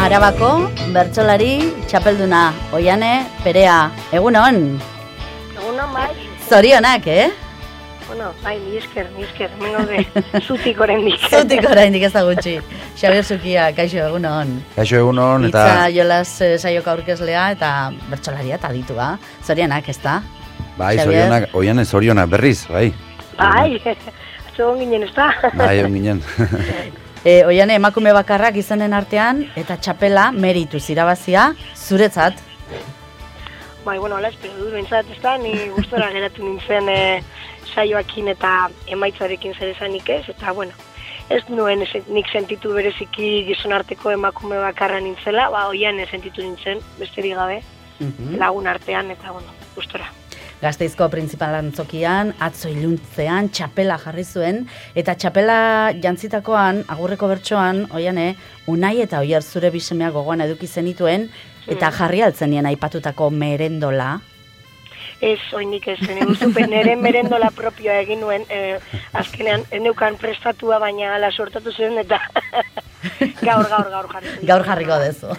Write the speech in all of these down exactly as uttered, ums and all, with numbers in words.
Arabako bertsolari txapelduna, Oiane Perea. Egunon? Egunon, bai. Zorionak, eh? Bueno, bai, mi esker, mi esker, mengo de zutik oraindik. Zutik oraindik ez da gutxi. Xabier Zukia, kaixo egunon. Kaixo egunon, eta... Itza jolas eh, saioka aurkezlea eta bertsolaria eta ditua. Zorionak, ez da? Bai, zorionak, Oiane zorionak berriz, bai. Bai, atzo ginen ez da. Bai, ginen. E, Oiane, emakume bakarrak izanen artean, eta txapela meritu zirabazia zuretzat. Bai, bueno, ala espero dut, bentsat ez da, ni gustora geratu nintzen e, saioakin eta emaitzarekin zer esanik ez, eta bueno, ez nuen ez, nik sentitu bereziki gizon arteko emakume bakarra nintzela, ba, Oiane sentitu nintzen, besterik gabe, mm-hmm. lagun artean, eta bueno, gustora. Gasteizko printzipal antzokian, atzo iluntzean, txapela jarri zuen, eta txapela jantzitakoan, agurreko bertsoan, Oiane, Unai eta Oier zure bisemeak gogoan eduki zenituen, eta jarri altzenien aipatutako merendola. Ez, oinik ez, neguzupen nire merendola propioa egin nuen, eh, azkenean, neukan prestatua, baina ala sortatu zen, eta gaur, gaur, gaur jarri. Gaur jarriko dezu.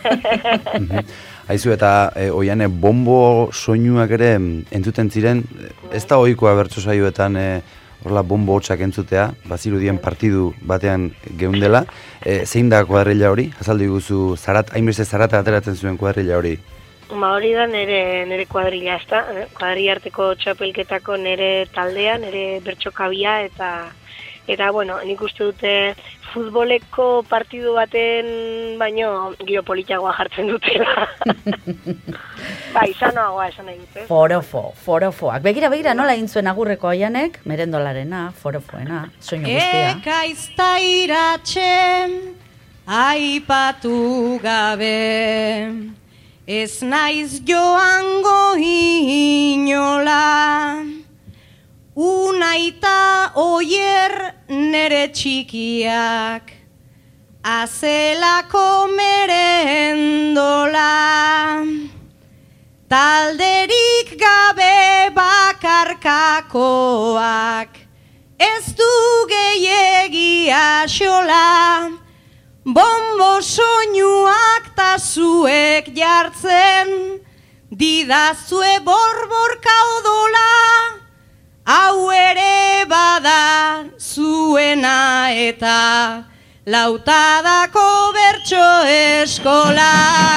Haizu, eta e, Oiane, bombo soinuak ere entzuten ziren, ez da ohikoa bertso saioetan e, horrela bombo hotxak entzutea, bazirudien partidu batean geundela. E, zein da kuadrilla hori? Azaldu iguzu, zarat, hainbeste zarata ateratzen zuen kuadrilla hori? Ma hori da nire, nire kuadrilla, ez da? Kuadrilla arteko txapelketako nire taldea, nire bertxokabia, eta, eta bueno, nik uste dute futboleko partidu baten baino giro politiagoa jartzen dutela. Ba, izanoagoa esan nahi dute. Forofo, forofoak. Begira, begira, nola egin zuen agurreko Oianek? Merendolarena, forofoena, soinu guztia. Ekaizta iratzen, aipatu gabe, ez naiz joango inola, Unaita Oier nere txikiak, azelako merendola, talderik gabe bakarkakoak, ez du gehiagia xola, bombo soinuak ta zuek jartzen, didazue borborka odola, hau ere bada zuena eta lautadako bertso eskola.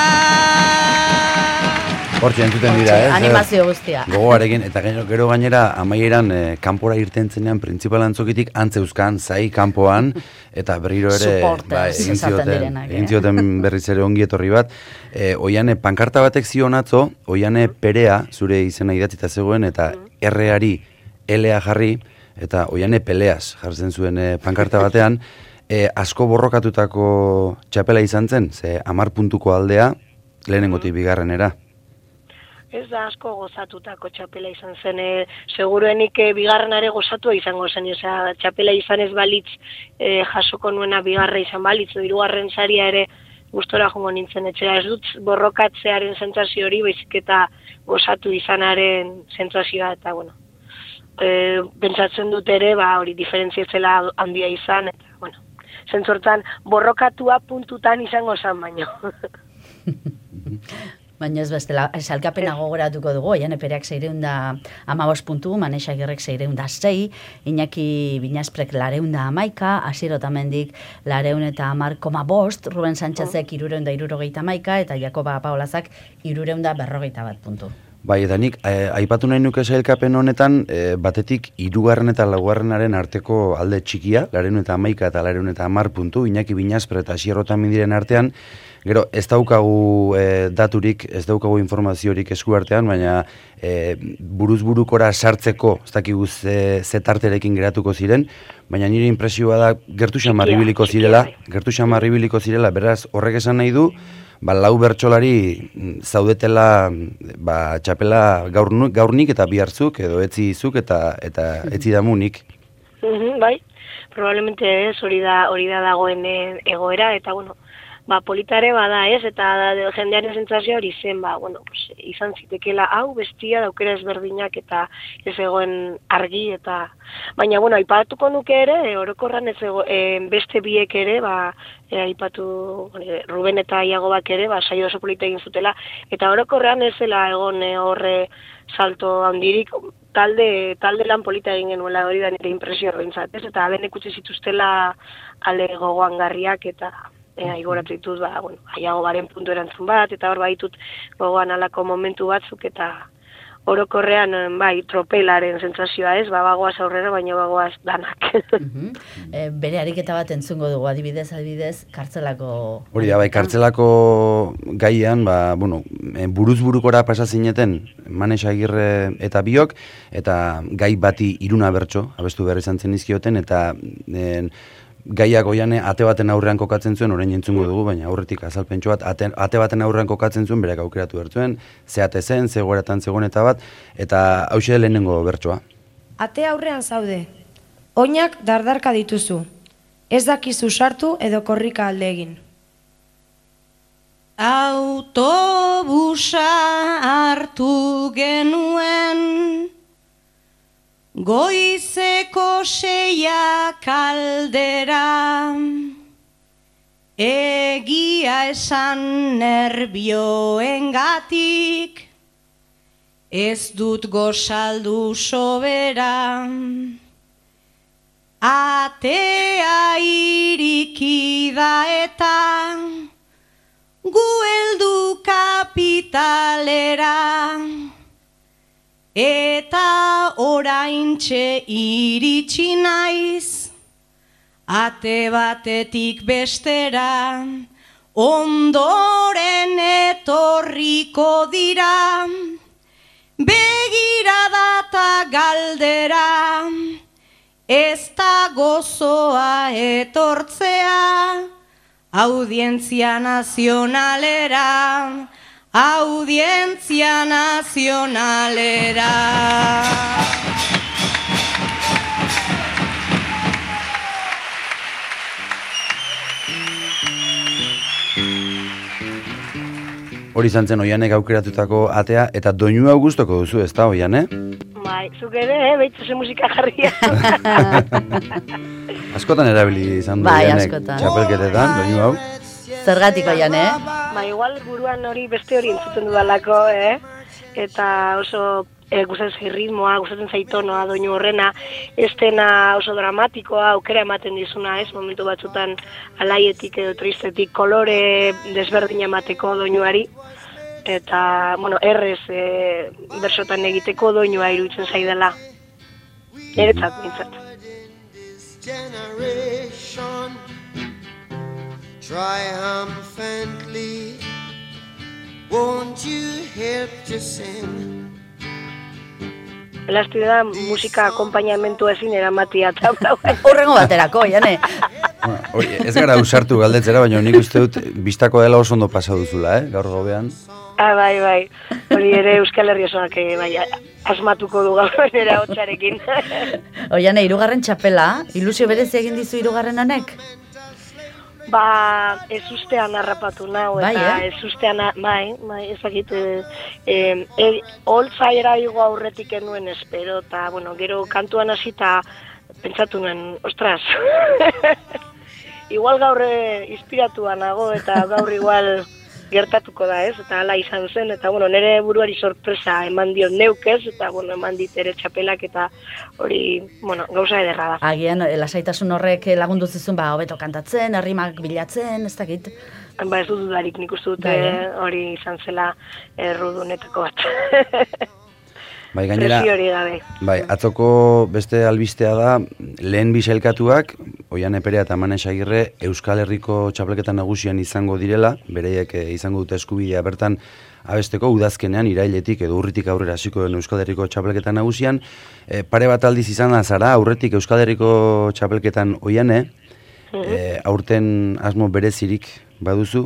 Hortxe entzuten dira, ez? Animazio guztia. Gogoarekin, eta gero, gero gainera amaieran e, kanpora irten zenean printzipal antzokitik antzeuzkan, zai kanpoan, eta berriro ere ba, egin zioten, egin zioten berriz ere ongi etorri bat. E, Oiane, pankarta batek zion atzo, Oiane Perea, zure izena idatzita zegoen, eta erreari elea jarri, eta Oiane Peleas jartzen zuen e, pankarta batean, e, asko borrokatutako txapela izan zen, ze hamar puntuko aldea, lehenengotik bigarrenera. Ez da asko gozatutako txapela izan zen, e, seguruenik e, bigarrenare gozatua izango zen, osea, txapela izan ez balitz, e, jasoko nuena bigarra izan balitz, hirugarren saria ere gustora jongo nintzen etxera, ez dut borrokatzearen sentsazio hori, baizik eta gozatu izanaren sentsazioa, eta bueno, e, pentsatzen dut ere, ba, hori diferentziatzela handia izan, eta bueno, zentzortan borrokatua puntutan izango zen baino. Baina ez bestela, salkapena gogoratuko dugu, Oiane Pereak seireunda amabost puntu, Manexa Agirrek seireunda sei, Iñaki Binasprek lareunda amaika, Asier Otamendik lareun eta amar koma bost, Ruben Sánchezek irureunda irurogeita amaika, eta Jakoba Paolazak irureunda berrogeita bat puntu. Bai, eta nik, eh, aipatu nahi nuke sailkapen honetan, eh, batetik hirugarren eta laugarrenaren arteko alde txikia, lareun eta amaika eta lareun eta amar puntu, Iñaki Binaspre eta Asier Otamendiren artean. Gero, ez daukagu e, daturik, ez daukagu informaziorik esku artean, baina e, buruz-burukora sartzeko, ez dakigu ze, ze tarterekin geratuko ziren, baina nire impresioa da gertu xamar ibiliko zirela, gertu xamar ibiliko zirela, beraz horrek esan nahi du, ba, lau bertsolari zaudetela ba, txapela gaur, gaurnik eta bihartzuk, edo etzizuk eta, eta etzi damunik. Bai, probablemente ez, hori da, hori da dagoen egoera, eta bueno, ba, politare bada ez, eta jendearen sentsazioa hori zen, ba, bueno, pues, izan zitekela hau bestia daukera ezberdinak eta ez egoen argi eta, baina, bueno, aipatuko nuke ere, orokorran ez ego, e, beste biek ere, ba, e, aipatu e, Ruben eta Iagobak ere, ba, saio oso polita egin zutela, eta orokorrean ez zela egon e, horre salto handirik, talde, talde lan polita egin genuela hori da nire impresio horrentzat, ez, eta ben ikutsi zituztela ale gogoan garriak eta e, aigoratu ditut, ba, bueno, Iagobaren puntu erantzun bat, eta hor baitut gogoan alako momentu batzuk, eta orokorrean, bai, tropelaren sentsazioa ez, ba, bagoaz aurrera, baina bagoaz danak. Uh-huh. e, bere ariketa bat entzungo dugu, adibidez, adibidez, kartzelako... Hori da, bai, kartzelako gaian, ba, bueno, buruz burukora pasa zineten, Manes Agirre eta biok, eta gai bati iruna bertso, abestu behar izan zen izkioten, eta en, gaiak oiane ate baten aurrean kokatzen zuen, orain entzungo dugu, baina aurretik azalpentsu bat, ate, ate baten aurrean kokatzen zuen, berak aukeratu bertzuen, zeate zen, zegoeratan zegoen eta bat, eta hauxe lehenengo bertsoa. Ate aurrean zaude, oinak dardarka dituzu, ez dakizu sartu edo korrika alde egin. Autobusa hartu genuen, goizeko seiak aldera, egia esan nerbioengatik, ez dut gozaldu sobera. Atea iriki da eta gu heldu kapitalera, eta oraintxe iritsi naiz, ate batetik bestera, ondoren etorriko dira, begirada eta galdera, ez da gozoa etortzea, audientzia nazionalera, audientzia nazionalera. Hori izan zen Oianek aukeratutako atea, eta doinu hau gustoko duzu, ez da, Oiane? Bai, zuk ere, eh, behitzu ze musika jarria. Askotan erabili izan du Bai, Oianek askotan. txapelketetan, doinu hau. Zergatik oian, eh? Ba, igual buruan hori beste hori entzuten dudalako, eh? Eta oso e, gustatzen zait ritmoa, gustatzen zait tonoa, doinu horrena, ez dena oso dramatikoa, aukera ematen dizuna, ez? Momentu batzutan alaietik edo tristetik kolore desberdina emateko doinuari. Eta, bueno, errez e, bersotan egiteko doinua iruditzen zaidala. Niretzat, nintzat. Triumphantly, won't you help to sing? Elaztu da musika akompainamentu ezin eramatia. Horrengo baterako, jane. Hori, ez gara usartu galdetzera, baina nik uste dut biztako dela oso ondo pasa duzula, eh? Gaur gobean. Ah, bai, bai. Hori ere Euskal Herri osoak bai, asmatuko du gaur nera hotxarekin. Oiane, hirugarren txapela, ilusio berezi egin dizu hirugarren honek? Ba, ez ustean harrapatu nau, eta bai, eh? ez ustean, bai, bai, ezakit, e, e, e, holtzaera igo aurretik enuen espero, eta, bueno, gero kantuan hasita pentsatu nuen, ostras, igual gaur e, inspiratua nago, eta gaur igual gertatuko da, ez, eta hala izan zen, eta, bueno, nire buruari sorpresa eman dio neukez, eta, bueno, eman dit ere txapelak, eta hori, bueno, gauza ederra da. Agian, lasaitasun horrek lagundu zizun, ba, hobeto kantatzen, herrimak bilatzen, ez dakit. Ba, ez dut dudarik, nik uste dute hori izan zela errudunetako bat. Bai, gainera, Presiori gabe. bai, atzoko beste albistea da, lehen bisailkatuak, Oiane Perea eta Manes Agirre, Euskal Herriko txapelketa nagusian izango direla, bereiek izango dute eskubidea bertan abesteko, udazkenean, irailetik edo urritik aurrera hasiko den Euskal Herriko txapelketa nagusian. E, pare bat aldiz izan da zara, aurretik Euskal Herriko txapelketan Oiane, e, aurten asmo berezirik baduzu?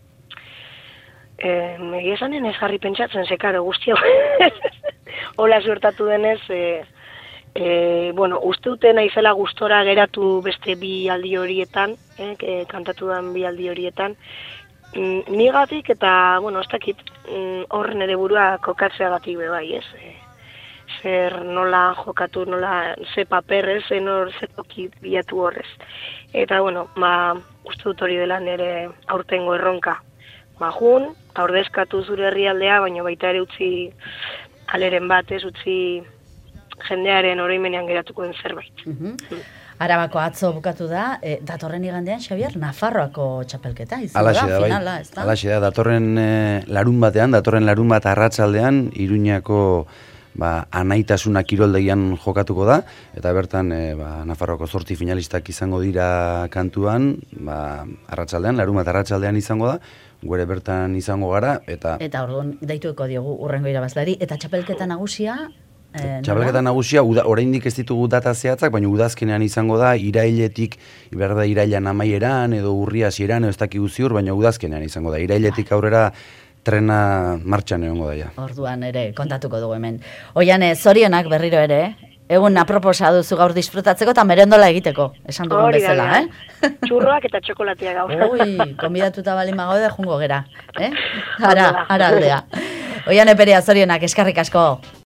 Eh, egia esanen ez jarri pentsatzen, ze karo, guzti hau. Hola suertatu denez, e, E, bueno, uste dute naizela gustora geratu beste bi aldi horietan, eh, que kantatu dan bi aldi horietan, mm, nigatik eta, bueno, ez dakit, mm, horren ere burua kokatzeagatik be bai, ez? E, zer nola jokatu, nola ze paperrez, ze nor ze toki bilatu horrez. Eta, bueno, ba, uste dut hori dela nire aurtengo erronka. Ba, jun, eta ordezkatu zure herrialdea, baina baita ere utzi aleren batez, utzi jendearen oroimenean geratuko den zerbait. Mhm. Arabako atzo bukatu da, e, datorren igandean, Xabier, Nafarroako txapelketa, izan da, Alaxe da, bai. finala, ez da? Alaxe da, datorren e, larun batean, datorren larun bat arratsaldean Iruñako ba, anaitasuna kiroldegian jokatuko da, eta bertan e, ba, Nafarroako zortzi finalistak izango dira kantuan, ba, arratsaldean, larun bat arratsaldean izango da, gure bertan izango gara, eta... Eta orduan, deitueko diogu urrengo irabazlari, eta txapelketa nagusia... Eh, Txapelketa nagusia, uda, oraindik ez ditugu data zehatzak, baina udazkenean izango da, irailetik, berda irailan amaieran, edo urria hasieran, edo ez dakigu ziur, baina udazkenean izango da. Irailetik aurrera trena martxan egongo da ja. Orduan ere kontatuko dugu hemen. Oian, zorionak berriro ere, egun aproposa duzu gaur disfrutatzeko eta merendola egiteko, esan dugun Hori da, bezala, bai. eh? Txurroak eta txokolatia gaur. Ui, konbidatuta bali magaude jungo gera, eh? Ara, ara aldea. Oian eperia, zorionak, eskarrik asko.